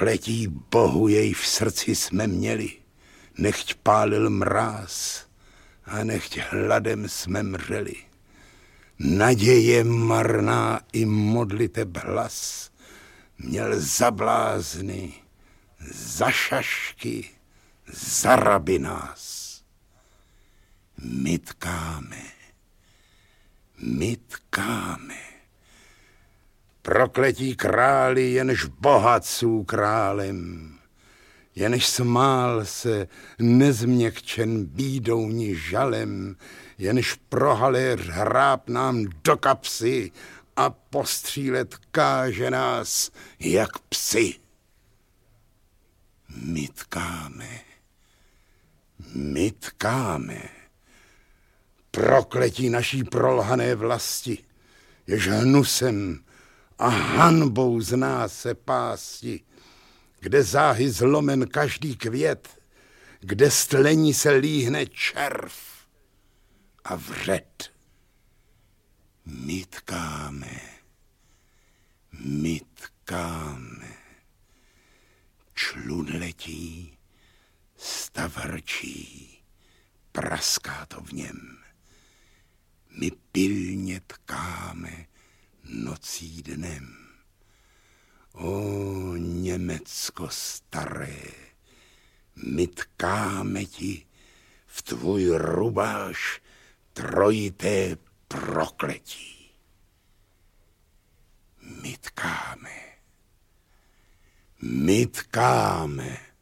Prokletí Bohu jej v srdci jsme měli, nechť pálil mráz a nechť hladem jsme mřeli. Naděje marná i modliteb hlas měl za blázny, za šašky, za raby nás. My tkáme. Prokletí králi, jenž bohatců králem, jenž smál se nezměkčen bídou ni žalem, jenž prohaléř hráb nám do kapsy a postřílet káže nás jak psi. My tkáme. Prokletí naší prolhané vlasti, jež hnusem a hanbou z nás se pásti, kde záhy zlomen každý květ, kde stlení se líhne červ a vřet. My tkáme. Člun letí, stav hrčí, praská to v něm. My pilně tkáme nocí dnem. O Německo staré, my tkáme ti v tvůj rubáš trojité prokletí. My tkáme.